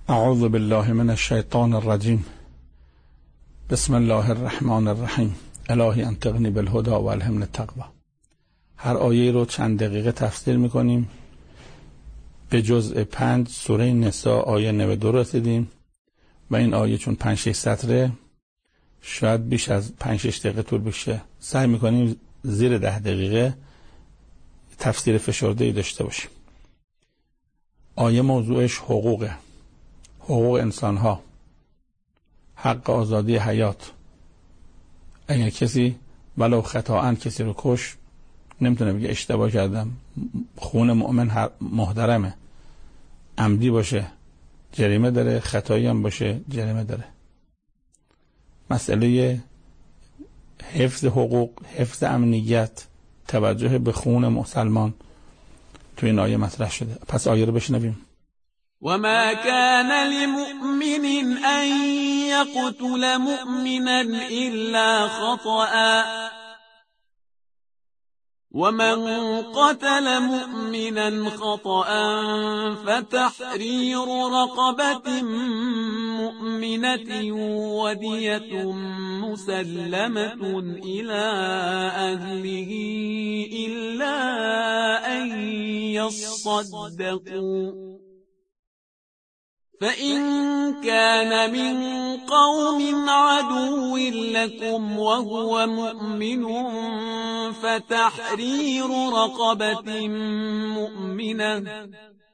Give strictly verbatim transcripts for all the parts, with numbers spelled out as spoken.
اعوذ بالله من الشیطان الرجیم. بسم الله الرحمن الرحیم. الهی انطقنی بالهدى و الهمنی التقوی. هر آیه رو چند دقیقه تفسیر میکنیم. به جزء پنج سوره نساء آیه نود و دو رسیدیم و این آیه چون پنج شش سطره شاید بیش از پنج شش دقیقه طول بکشه. سعی میکنیم زیر ده دقیقه تفسیر فشرده‌ای داشته باشیم. آیه موضوعش حقوقه، حقوق انسان ها، حق آزادی حیات. اگر کسی ولو خطااً کسی رو کش، نمیتونه بگه اشتباه کردم. خون مؤمن محترمه. عمدی باشه جریمه داره، خطایی هم باشه جریمه داره. مسئله حفظ حقوق، حفظ امنیت، توجه به خون مسلمان تو این آیه مطرح شده. پس آیه رو بشنویم. وما كان لمؤمن أن يقتل مؤمنا إلا خطأ ومن قتل مؤمنا خطأ فتحرير رقبة مؤمنة ودية مسلمة إلى أهله إلا أن يصدقوا فإن كان من قوم عدو لكم وهو مؤمن فتحرير رقبة مؤمنة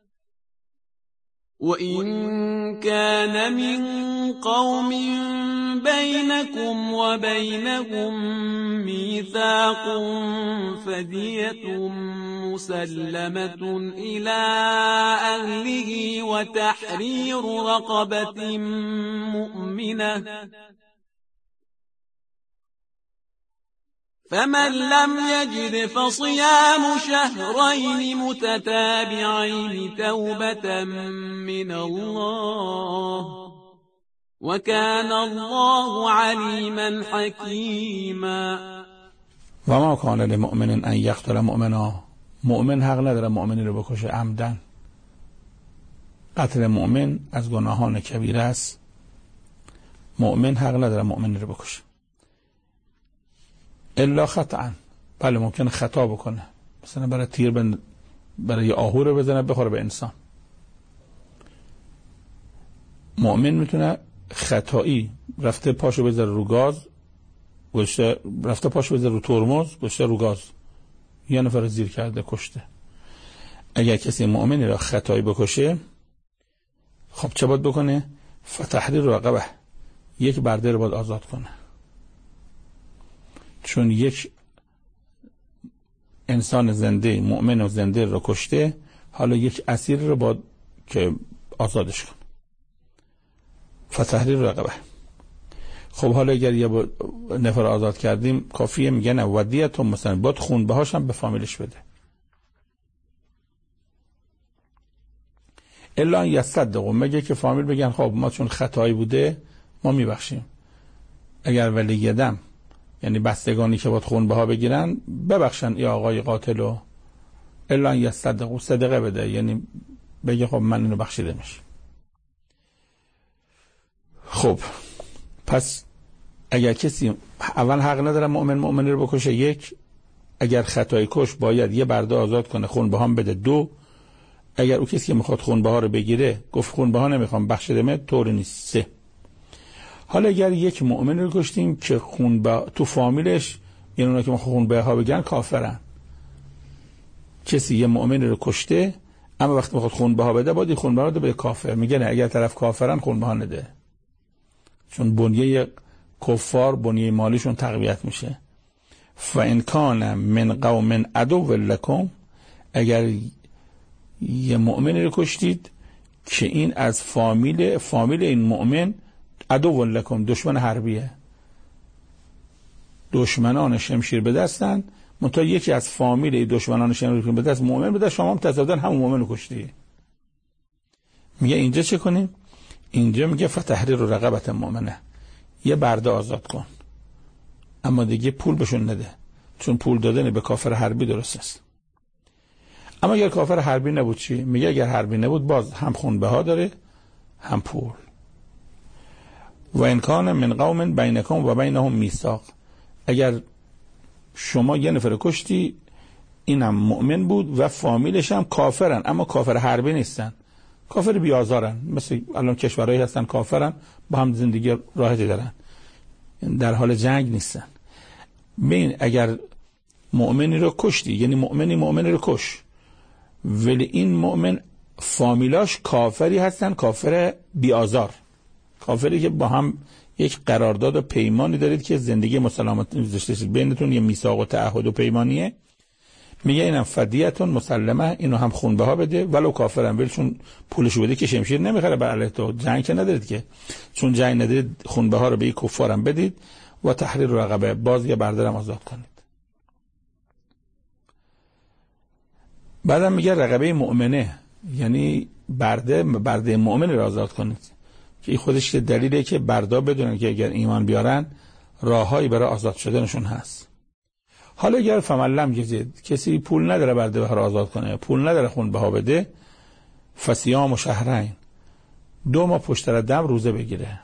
وإن كان من قوم بينكم وبينهم ميثاق فدية مسلمة إلى أهله وتحرير رقبة مؤمنة فمن لم يجد فصيام شهرين متتابعين توبة من الله وكان الله عليما حكيما. وما كان لمؤمن ان يقتل مؤمنا. مؤمن حق نداره مؤمنی رو بکشه عمدن. قتل مؤمن از گناهان کبیره است. مؤمن حق نداره مؤمنی رو بکشه الا خطأ. بله ممکنه خطا بکنه، مثلا برای تیر بن... برای آهو رو بزنه بخوره به انسان. مؤمن میتونه خطایی رفته پاشو بذاره رو گاز، گشته رفته پاشو بذاره رو ترمز، گشته رو گاز، یه نفر زیر کرده کشته. اگر کسی مؤمنی را خطایی بکشه، خب چه باید بکنه؟ فتحریر رقبه، یک برده رو باید آزاد کنه. چون یک انسان زنده، مؤمن و زنده رو کشته، حالا یک اسیر رو باید که آزادش کن. فتحریر رقبه. خب حالا اگر یه نفر آزاد کردیم کافیه؟ میگه نه، ودیت مثلا باید خون بهاش هم به فامیلش بده. الا یصدقوا، مگه که فامیل بگن خب ما چون خطایی بوده ما میبخشیم. اگر ولی دم، یعنی بستگانی که باید خون بها بگیرن، ببخشن یا آقای قاتلو. الا یصدقوا، صدقه بده، یعنی بگه خب من اینو بخشیده میشه. خب پس اگر کسی اول حق نداره مؤمن مؤمنی رو بکشه، یک، اگر خطای کش باید یه برده آزاد کنه، خون بها بده. دو، اگر او کسی که میخواد خون بها رو بگیره گفت خون بها نمیخوام بخشیده می، طور نیست. سه، حالا اگر یک مؤمن رو کشتیم که خون با تو فامیلش، یعنی اونا که خون بها بگن کافرن. کسی یه مؤمن رو کشته اما وقتی میخواد خون بها بده باید خون بها رو بده به کافر. میگه نه، اگر طرف کافرن خون بها نده، چون بنیه کفار بنیه مالیشون تقویت میشه. فان کان من قوم عدو لکم، اگر یه مؤمن رو کشتید که این از فامیل فامیل این مؤمن عدو لکم، دشمن حربیه، دشمنان شمشیر به دستن، منتها یکی از فامیل دشمنان شمشیر به دست مؤمن به دست، شما هم تصادفاً همون مؤمن رو کشتی. میگه اینجا چه کنیم؟ اینجا میگه فتحریر رقبت مؤمنه، یه برده آزاد کن، اما دیگه پول بهشون نده، چون پول دادن به کافر حربی درست است. اما اگر کافر حربی نبود چی؟ میگه اگر حربی نبود باز هم خون بها داره، هم پول. و ان کان من قوم بینکم و بینهم میثاق، اگر شما یه نفر کشتی اینم مؤمن بود و فامیلش هم کافرن اما کافر حربی نیستن، کافر بیازارن، مثل الان کشورهایی هستن کافرن با هم زندگی راحتی دارن، در حال جنگ نیستن. ببین اگر مؤمنی رو کشتی، یعنی مؤمنی مؤمنی رو کش، ولی این مؤمن فامیلاش کافری هستن، کافر بیازار، کافری که با هم یک قرارداد و پیمانی دارید که زندگی مسالمت گذاشته بینتون، یه میثاق و تعهد و پیمانیه، میگه اینم فدیه‌تون مسلمه، اینو هم خونبه ها بده ولو کافرن، ولی چون پولشو بده که شمشیر نمیخره بر علیه تو، جنگ که ندارید که، چون جنگ ندارید خونبه ها رو به کفارم بدید و تحریر رقبه، باز یه بردارم آزاد کنید. بعدم میگه رقبه مؤمنه، یعنی برده برده مؤمن رو آزاد کنید، که این خودش که دلیله که بردا بدونن که اگر ایمان بیارن راههایی برای آزاد شدنشون هست. حالا اگر فمن لم یجد، کسی پول نداره برده رو آزاد کنه، پول نداره خونبه ها بده، فصیام شهرین، دو ماه پشت سر دم روزه بگیره،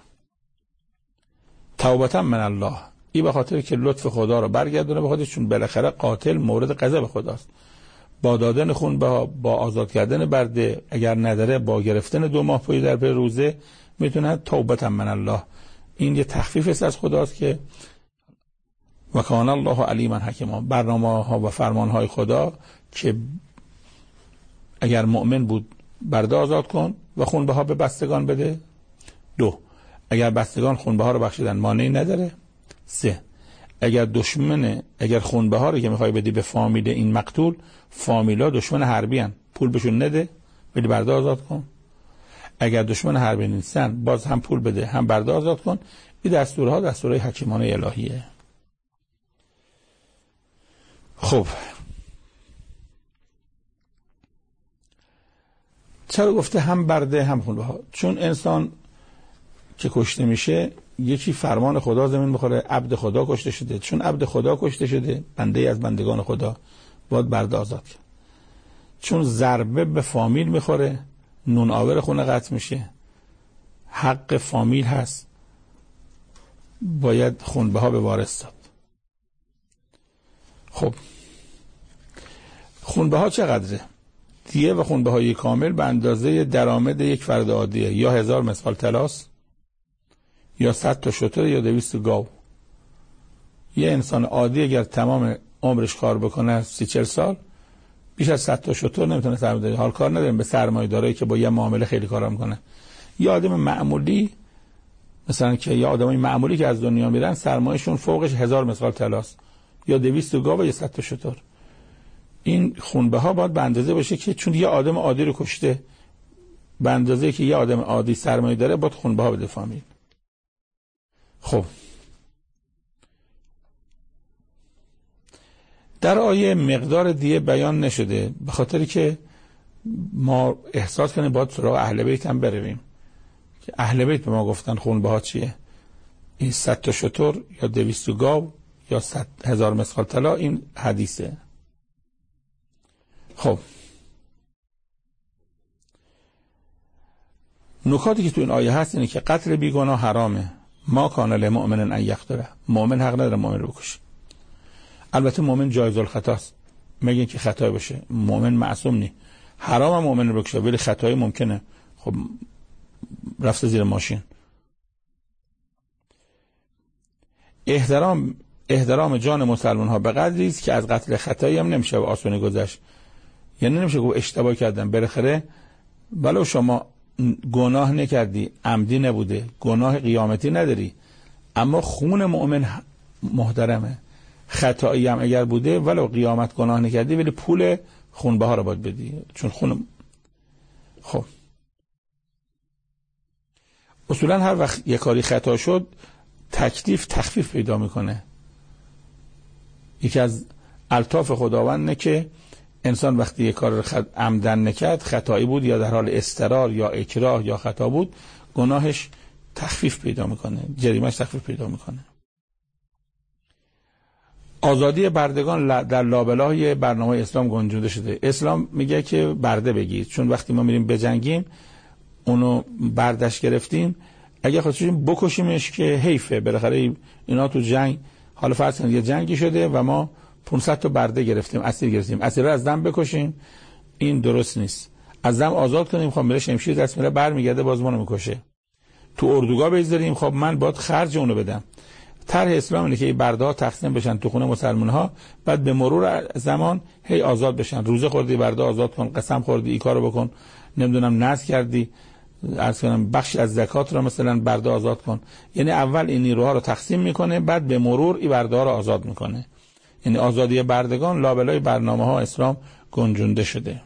توبه من الله، این به خاطر که لطف خدا رو برگردونه به خودش، چون بالاخره قاتل مورد غضب خداست، با دادن خونبه ها، با آزاد کردن برده، اگر نداره با گرفتن دو ماه پشت در پی روزه میتونه توبه من الله. این یه تخفیف است از خداست که و کان الله علیما حکیما، برنامه ها و فرمان های خدا که اگر مؤمن بود برده آزاد کن و خونبه ها به بستگان بده. دو، اگر بستگان خونبه ها رو بخشیدن مانعی نداره. سه، اگر دشمن اگر خونبه ها رو که میخوای بدی به فامیل این مقتول، فامیلا دشمن حربی ان، پول بهشون نده ولی برده آزاد کن. اگر دشمن حربی نیستن باز هم پول بده هم برده آزاد کن. این دستورها دستورهای حکیمانه الهیه. خب چرا گفته هم برده هم خونبه ها؟ چون انسان که کشته میشه یکی فرمان خدا زمین بخوره، عبد خدا کشته شده، چون عبد خدا کشته شده بنده از بندگان خدا باید برده آزاد کرد. چون ضربه به فامیل میخوره، نون آور خونه قطع میشه، حق فامیل هست، باید خونبه ها به وارث داد. خب خونبه ها چقدره؟ دیه و خونبه های کامل به اندازه درآمد یک فرد عادیه، یا هزار مثقال طلاست، یا صد تا شتر، یا دویست گاو. یه انسان عادی اگر تمام عمرش کار بکنه سی چل سال، بیش از صد تا شتر نمیتونه سرمایه داری. حال کار نداریم به سرمایه دارایی که با یه معامله خیلی کار میکنه. یه آدم معمولی مثلا که یه آدمای معمولی که از دنیا میرن سرمایه‌شون فوقش هزار مثقال طلاست، یا دویست گاو و یا صد تا شتر. این خونبه ها باید به اندازه باشه که چون یه آدم عادی رو کشته، به اندازه که یه آدم عادی سرمایه داره باید خونبه ها بده فامیل. خب در آیه مقدار دیه بیان نشده، به خاطری که ما احساس کنیم باید سراغ اهل بیت هم برویم که اهل بیت به ما گفتن خونبه ها چیه. این صد تا شتر یا دویست گاو یا صد هزار مثقال طلا، این حدیثه. خب نکاتی که تو این آیه هست اینه که قتل بیگناه حرامه. ما کان للمؤمن ان یقتل، مؤمن حق نداره مؤمن رو بکشه. البته مؤمن جایز الخطاست، مگه که خطا باشه، مؤمن معصوم نی. حرام مؤمن رو بکشه ولی خطایی ممکنه، خب رفته زیر ماشین. احترام احترام جان مسلمان ها به قدری است که از قتل خطایی هم نمیشه به آسونی گذشت. یعنی نمیشه گفت اشتباه کردم، بالاخره ولو شما گناه نکردی، عمدی نبوده، گناه قیامتی نداری، اما خون مؤمن محترمه. خطایی هم اگر بوده ولو قیامت گناه نکردی ولی پول خونبه ها رو باید بدی، چون خون. خب اصولا هر وقت یک کاری خطا شد تکلیف تخفیف پیدا میکنه. یکی از الطاف خداونده که انسان وقتی یک کار رو خد... عمدن نکرد، خطایی بود یا در حال اضطرار یا اکراه یا خطا بود، گناهش تخفیف پیدا میکنه، جریمهش تخفیف پیدا میکنه. آزادی بردگان در لابلای برنامه اسلام گنجونده شده. اسلام میگه که برده بگید، چون وقتی ما میریم بجنگیم اونو برداشت گرفتیم، اگه خواستیم بکشیمش که حیفه، بالاخره اینا تو جنگ، حالا فرض کنید یه جنگی شده و ما پانصد تا برده گرفتیم، اسیر گرفتیم، اسیر رو از دم بکشیم، این درست نیست. از دم آزاد کنیم، خب میره شمشیر دست میره برمیگرده باز منو میکشه. تو اردوگاه بذاریم، خب من باید خرج اونو بدم. طرح اسلام اینه که این برده ها تقسیم بشن تو خونه مسلمان ها، بعد به مرور زمان هی آزاد بشن. روزه خوردی برده آزاد کن، قسم خوردی این کارو بکن، نمیدونم نذر کردی عرض کنم بخش از زکات رو مثلا برده آزاد کن. یعنی اول این نیروها رو تقسیم میکنه، بعد به مرور این برده ها رو آزاد میکنه. یعنی آزادی بردگان لابلای برنامه ها اسلام گنجونده شده.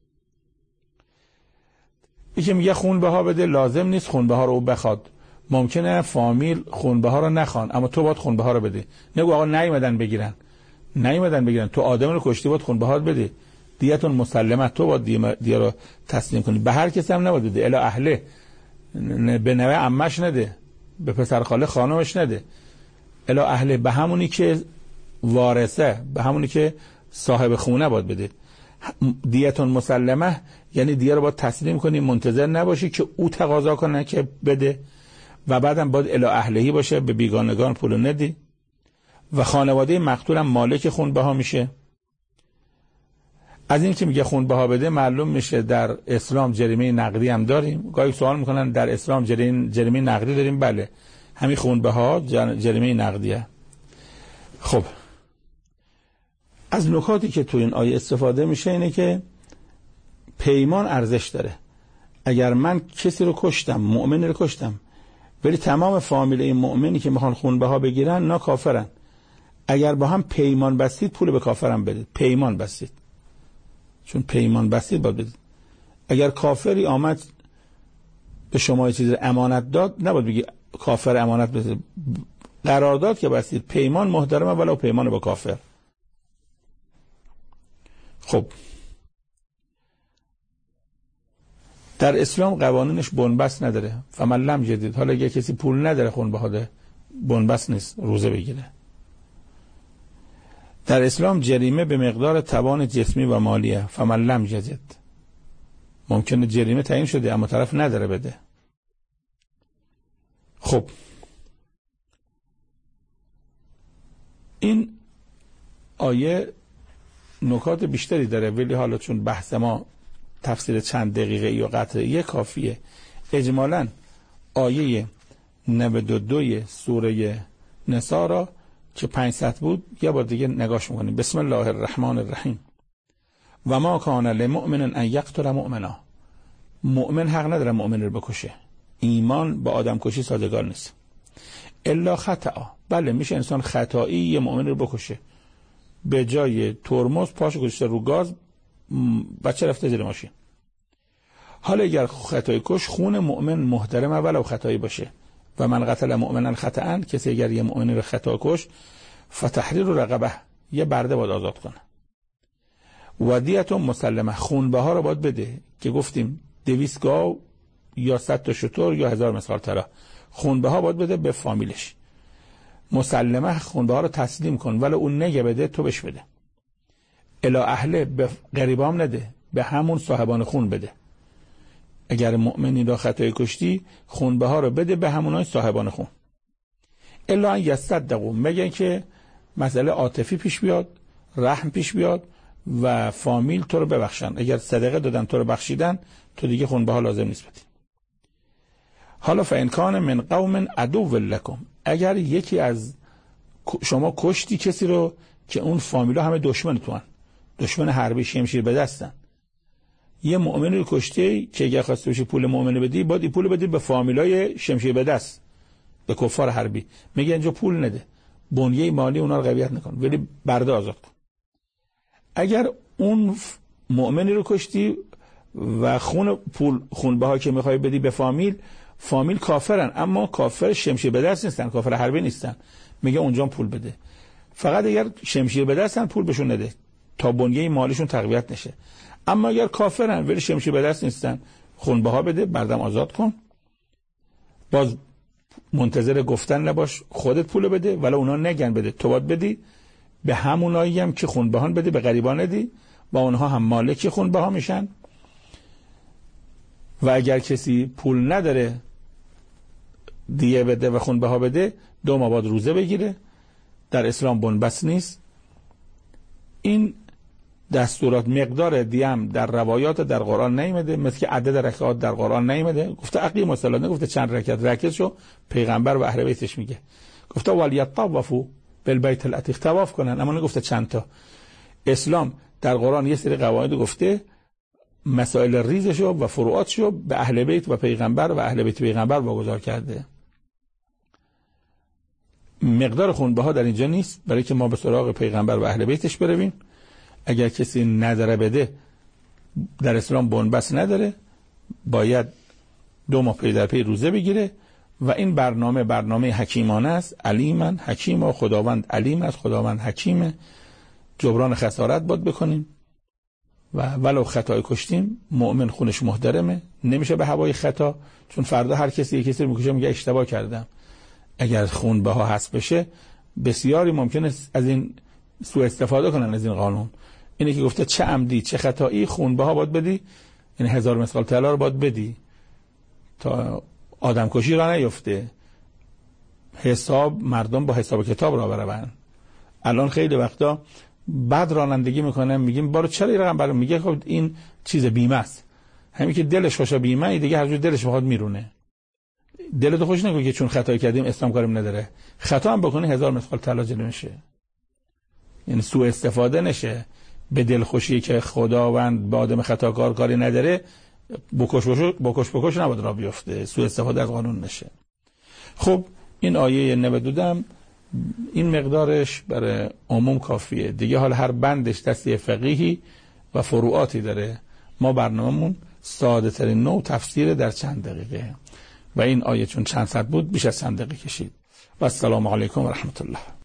یکی میگه خونبه ها بده، لازم نیست خونبه ها رو او بخواد. ممکنه فامیل خونبه ها رو نخوان، اما تو باید خونبه ها رو بده. نگو آقا نیومدن بگیرن، نیومدن بگیرن، تو آدم رو کشتی، باید خونبه ها بده. دیتون مسلمه، تو باید دیه رو تسلیم کنی. به هر کسی هم نباید بده، الا اهله، به نوه عمش نده، به پسر خاله خانمش نده، الا اهله، به همونی که وارثه، به همونی که صاحب خونه باید بده. دیتون مسلمه یعنی دیه رو باید تسلیم کنی، منتظر نباشی که او تقاضا کنه که بده، و بعدم باید الا اهلهی باشه، به بیگانگان پول ندی. و خانواده مقتول هم مالک خونبه ها میشه. از این که میگه خونبه ها بده معلوم میشه در اسلام جریمه نقدی هم داریم. گاهی سوال میکنن در اسلام جریمه نقدی داریم؟ بله، همین خونبه ها جریمه نقدیه. خب از نکاتی که تو این آیه استفاده میشه اینه که پیمان ارزش داره. اگر من کسی رو کشتم، مؤمنی رو کشتم، ولی تمام فامیل این مؤمنی که میخوان خونبه ها بگیرن نا کافرن، اگر با هم پیمان بستید پول به کافرم بدید. پیمان بستید، چون پیمان بستید باید بدید. اگر کافری آمد به شما یه چیز امانت داد، نباید بگی کافر امانت بدید. قرارداد که بستید، پیمان محترمه ولو پیمان با کافر. خب در اسلام قوانینش بنبست نداره. فمن لم یجد، حالا اگه کسی پول نداره خونبه ها ده، بنبست نیست روزه بگیره. در اسلام جریمه به مقدار توان جسمی و مالیه. فمن لم یجد، ممکنه جریمه تعیین شده اما طرف نداره بده. خب این آیه نکات بیشتری داره، ولی حالا چون بحث ما تفسیر چند دقیقه یا قطعه یک کافیه. اجمالاً آیه نود و دو سوره نساء را که پانصد بود یه بار دیگه نگاش میکنیم. بسم الله الرحمن الرحیم. و ما کان لمؤمن ان یقتل مؤمنا، مؤمن حق نداره مؤمن رو بکشه. ایمان با آدم کشی سازگار نیست. الا خطا، بله میشه انسان خطایی یه مؤمن رو بکشه، به جای ترمز پاشو گذاشته رو گاز، بچه رفته زیر ماشین. حالا اگر خطای کش، خون مؤمن محترمه ولو خطایی باشه. و من قتل مؤمنا خطأ، کسی اگر یه مؤمن رو خطا کش، فتحریر رقبه، یه برده باید آزاد کنه. و دیت مسلمه، خونبه ها رو باید بده که گفتیم دویست گاو یا صد تا شتر یا هزار مثقال طلا، خونبه ها باید بده به فامیلش. مسلمه، خونبه ها رو تسلیم کن، ولی اون نگه بده تو بش بده. الا اهله، به غریبام نده، به همون صاحبان خون بده. اگر مؤمنی را خطای کشتی، خونبه ها رو بده به همونای صاحبان خون. الا ان یصدقوا، مگه که مسئله عاطفی پیش بیاد، رحم پیش بیاد و فامیل تو رو ببخشن. اگر صدقه دادن تو رو بخشیدن، تو دیگه خونبه ها لازم نیست بدی. حالا فان کان من قوم عدو لکم، اگر یکی از شما کشتی کسی رو که اون فامیلا همه دشمن تو هن، دشمن حربی، شمشیر به دستن، یه مؤمن رو کشتی که اگر خواسته بشه پول مؤمن بدی، باید این پول بدی به فامیلای شمشیر به دست، به کفار حربی. میگه اینجا پول نده، بنیه مالی اونا رو قویت نکن، ولی برده آزاد کن. اگر اون مؤمنی رو کشتی و خون پول خونبه ها که میخوای بدی به فامیل، فامیل کافرن اما کافر شمشیر به دست نیستن، کافر حربی نیستن، میگه اونجا پول بده. فقط اگر شمشیر به دستن پول بهشون نده تا بنیه مالیشون تقویت نشه. اما اگر کافرن ولی شمشیر به دست نیستن، خونبه ها بده، بردم آزاد کن. باز منتظر گفتن نباش، خودت پول بده، ولی اونا نگن بده، تو باید بدی به همونایی هم که خونبه ها بده، به غریبان ندی، با اونها هم مالک خونبه ها میشن. و اگر کسی پول نداره دیه بده و خون بها بده، دو ماه بعد روزه بگیره. در اسلام بنبست نیست. این دستورات مقدار دیم در روایات در قرآن نیامده، مثل که عدد رکعات در قرآن نیامده. گفته اقیم الصلاة، نگفته چند رکعت. رکعتشو پیغمبر و اهل بیتش میگه. گفته ولیطوفوا بالبیت العتیق، طواف کنن، اما نگفته چند تا. اسلام در قرآن یه سری قواعد گفته، مسائل ریزشو و فروعاتشو به اهل بیت و پیغمبر و اهل بیت پیغمبر واگذار کرده. مقدار خونبها در اینجا نیست، برای که ما به سراغ پیغمبر و اهل بیتش برویم. اگر کسی نداره بده، در اسلام بنبست نداره، باید دو ماه پی در پی روزه بگیره. و این برنامه برنامه حکیمانه است. علیمن حکیم و خداوند علیم است، خداوند حکیمه. جبران خسارت باید بکنیم و ولو خطای کشتیم، مؤمن خونش محترمه، نمیشه به هوای خطا، چون فردا هر کسی یک کسی رو میکشه میگه اشتباه کردم. اگر خون بها حسب بشه، بسیاری ممکنه از این سوء استفاده کنن از این قانون. اینه که گفته چه عمدی چه خطایی خون بها باید بدی، یعنی هزار مثقال طلا رو باید بدی تا آدم کشی را نیفته. حساب مردم با حساب کتاب را برون. الان خیلی وقتا بعد رانندگی میکنن، میگیم بارو چرا این رقم برام، میگه خب این چیز بیمه است. همین که دلش خوشه بیمه، دیگه هر جور دلش بخواد میرونه. دلت خوش نکن که چون خطا کردیم اسلام کاریم نداره. خطا هم بکنی هزار مثقال طلا جلو نشه، یعنی سوء استفاده نشه. به دل خوشی که خداوند با آدم خطا کار کاری نداره، بکش بکش بکش بکش نباید را بیفته، سوء استفاده از قانون نشه. خب این آیه نود و دو این مقدارش برای عموم کافیه دیگه. حالا هر بندش دسته فقیهی و فروعاتی داره. ما برنامه‌مون ساده ترین نوع تفسیر در چند دقیقه و این آیه چون چند صد بود بیش از چند دقیقه کشید. و السلام علیکم و رحمت الله.